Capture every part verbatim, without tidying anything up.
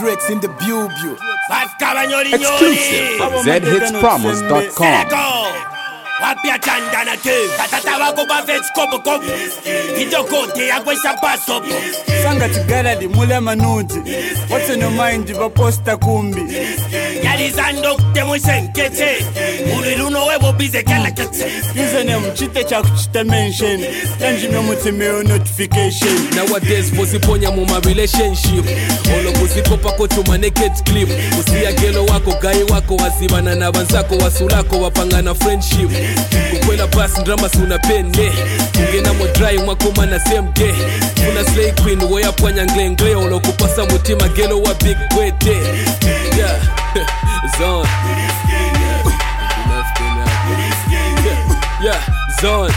Streaks in the bubu. Exclusive at z hits promos dot com. Wapia chandana te Tatata wako bavets kobo kobo Hidoko te agwesha paso Sanga tigala di mule manuti What's in your mind jiva posta kumbi Yalizando kute mwishenkete Uliruno webo bize kala kete Username chite cha kuchita mention Tanjime mutimeo notification Nowadays voziponya muma relationship Olo kuzikopa kochuma naked clip Usia gelo wako gai wako wazibana na banzako wasulako wapangana friendship Kukwela basi ndrama suna pende Ungena mo dry mwakuma na same day Una slay queen woya pwanya nglengle Olo kupasa mutima gelo wa big kwete Yeah, zone Yeah, zone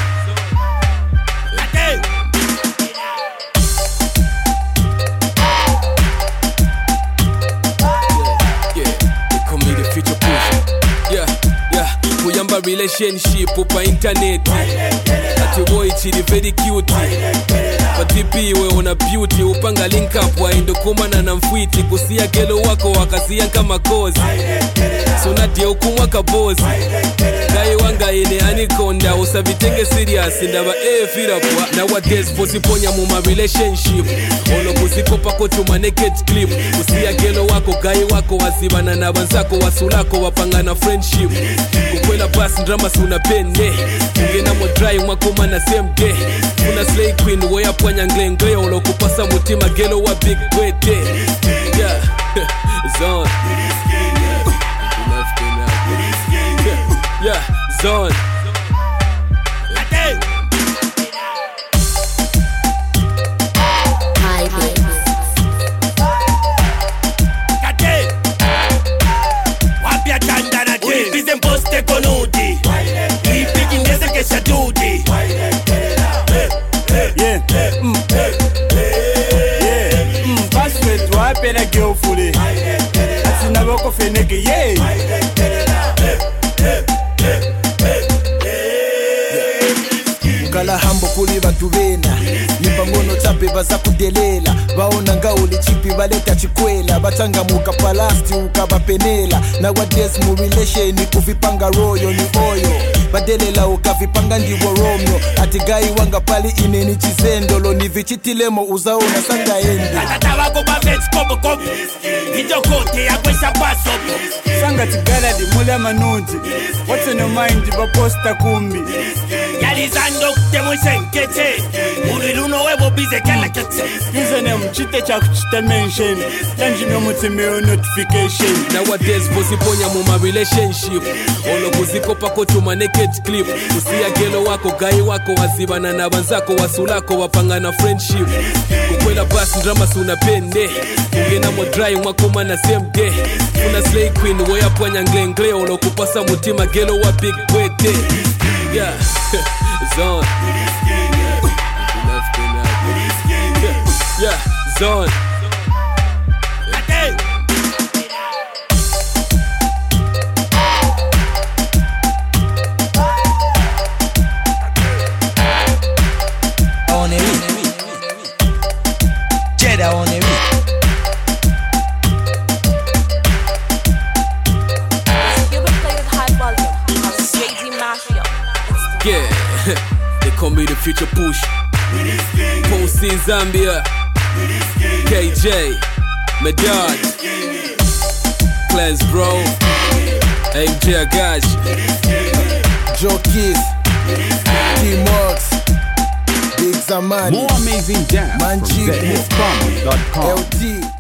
Kuyamba relationship upa internet Ati boy chidi very cute Patipi we una beauty Upanga link up wa indokumana na mfwiti Kusia gelo wako wakasiya kama kozi Sonatia ukumwa kabozi Gai wanga ine anikonda Usavitenge serious Ndaba ee fira kwa Nowadays posiponya muma relationship Olo kuzikopa kochuma naked clip Kusia gelo wako gai wako wazibana na banzako wasulako wapangana friendship Kukwela basi ndrama suna pende Ungena mo dry mwakuma na same day Una slay queen woya pwanya nglengle Olo kupasa mutima gelo wa big kwete Yeah, zone Yeah, zone Hi, baby. Wapia chandana te Bize mposte konuti Ipiki ndeze kesha duti Yeah, mm. Yeah, mm. Password wapela geofule Asina boko feneke, yeah Kala hambo kuli batu bena Nipangono tape baza kudelela Baona nga uli chipi baleta chikwela Batanga muka palasti ukabapenela Nowadays mu relation ni kuvipanga royo ni oyo Badelela ukavipanga ndiwo Romeo Ati gai wanga pali ineni chizendolo Ni vichitilemo uzaona sanga endi Tatata wako bavets kobo kobo Hidoko te agwesha paso Sanga tigala di mule manuti What's in your mind jiva posta kumbi Yalizando kute mwishenkete Uliruno webo bize kala kete Username chite cha kuchita mention Tanjime mutimeo notification Nowadays voziponya muma relationship Olo kuzikopa kochuma naked clip Usia gelo wako gai wako wazibana na banzako wasulako wapangana friendship Kukwela basi ndrama suna pende Ungena mo dry mwakuma na same day Una slay queen woya pwanya nglengle Olo kupasa mutima gelo wa big kwete Yeah, zone Yeah, zone On est Jeda on est Yeah, they call me the future push. Post in Zambia, K J, Medard, Clans Bro, M J Agash, Joe Kiss, T-Mox, Big Zamani, More amazing jams from Manji, z hits promos dot com. L T